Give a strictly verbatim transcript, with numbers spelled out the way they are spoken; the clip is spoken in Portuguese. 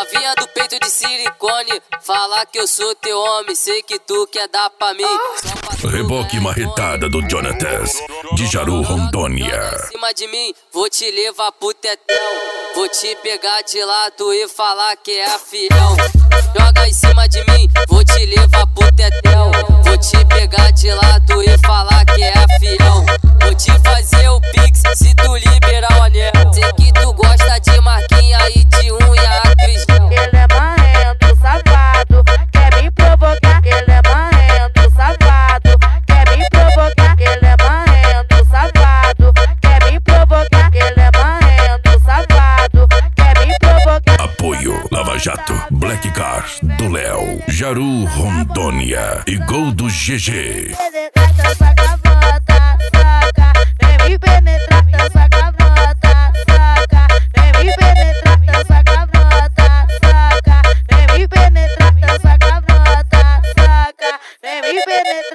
Novinha do peito de silicone, falar que eu sou teu homem, sei que tu quer dar pra mim. Reboque marretada do Jonatas, de Jaru, Rondônia. Joga em cima de mim, vou te levar pro tetão. Vou te pegar de lado e falar que é fiel. Joga em cima de mim, vou te levar pro tetão. Vou te pegar de lado e falar que é fiel. Vou te fazer o pix se tu liberar o anel. Sei que tu gosta de marquinha e de unha cristal. Ele é marrento, safado, quer me provocar. Ele é marrento, safado, quer me provocar. Ele é marrento, safado, quer me provocar. Ele é marrento, safado, quer me provocar. Apoio Lava Jato, Black Car do Léo, Jaru, Rondônia e Gol do G G. Essa gavota, saca, vem me penetrar nessa gavota, saca, vem me penetrar nessa gavota, saca, vem me penetrar nessa gavota, saca, vem me penetrar.